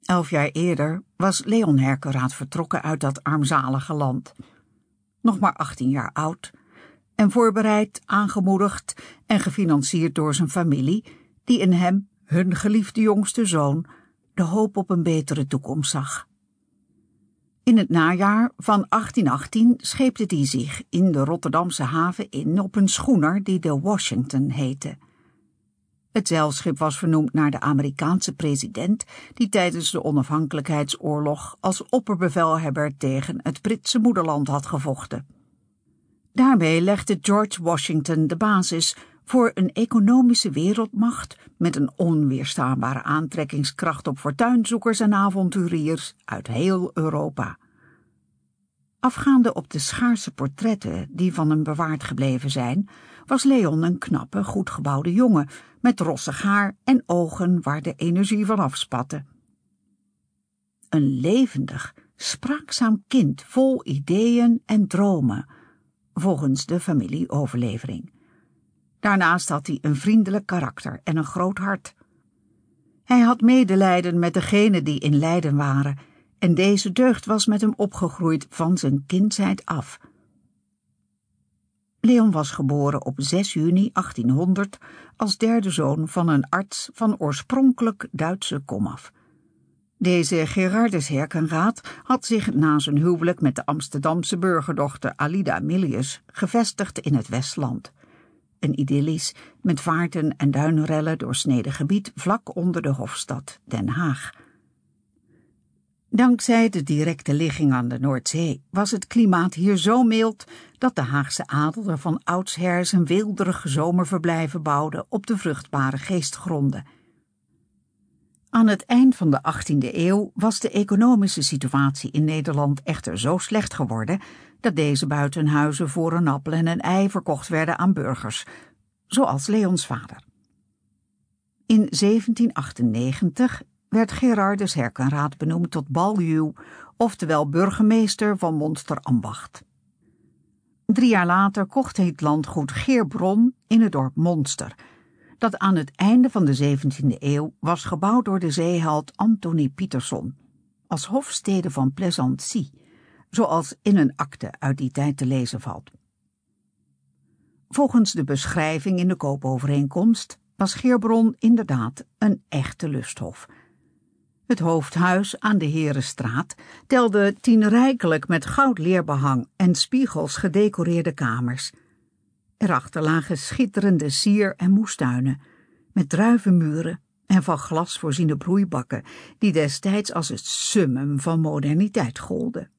11 jaar eerder was Leon Herkenraad vertrokken uit dat armzalige land. Nog maar 18 jaar oud en voorbereid, aangemoedigd en gefinancierd door zijn familie, die in hem, hun geliefde jongste zoon, de hoop op een betere toekomst zag. In het najaar van 1818 scheepte hij zich in de Rotterdamse haven in op een schoener die de Washington heette. Het zeilschip was vernoemd naar de Amerikaanse president die tijdens de onafhankelijkheidsoorlog als opperbevelhebber tegen het Britse moederland had gevochten. Daarmee legde George Washington de basis voor een economische wereldmacht met een onweerstaanbare aantrekkingskracht op fortuinzoekers en avonturiers uit heel Europa. Afgaande op de schaarse portretten die van hem bewaard gebleven zijn, was Leon een knappe, goed gebouwde jongen met rossig haar en ogen waar de energie van afspatte. Een levendig, spraakzaam kind vol ideeën en dromen, volgens de familieoverlevering. Daarnaast had hij een vriendelijk karakter en een groot hart. Hij had medelijden met degenen die in lijden waren, en deze deugd was met hem opgegroeid van zijn kindsheid af. Leon was geboren op 6 juni 1800 als derde zoon van een arts van oorspronkelijk Duitse komaf. Deze Gerardus Herkenraad had zich na zijn huwelijk met de Amsterdamse burgerdochter Alida Milius gevestigd in het Westland. Een idyllisch, met vaarten en duinrellen doorsneden gebied vlak onder de hoofdstad Den Haag. Dankzij de directe ligging aan de Noordzee was het klimaat hier zo mild dat de Haagse adel er van oudsher zijn weelderige zomerverblijven bouwde op de vruchtbare geestgronden. Aan het eind van de 18e eeuw was de economische situatie in Nederland echter zo slecht geworden dat deze buitenhuizen voor een appel en een ei verkocht werden aan burgers, zoals Leons vader. In 1798 werd Gerardus Herkenraad benoemd tot baljuw, oftewel burgemeester van Monsterambacht. 3 jaar later kocht hij het landgoed Geerbron in het dorp Monster, dat aan het einde van de 17e eeuw was gebouwd door de zeeheld Anthony Pieterson, als hofstede van Plaisancy, zoals in een akte uit die tijd te lezen valt. Volgens de beschrijving in de koopovereenkomst was Geerbron inderdaad een echte lusthof. Het hoofdhuis aan de Herenstraat telde 10 rijkelijk met goudleerbehang en spiegels gedecoreerde kamers. Erachter lagen schitterende sier- en moestuinen, met druivenmuren en van glas voorziene broeibakken, die destijds als het summum van moderniteit golden.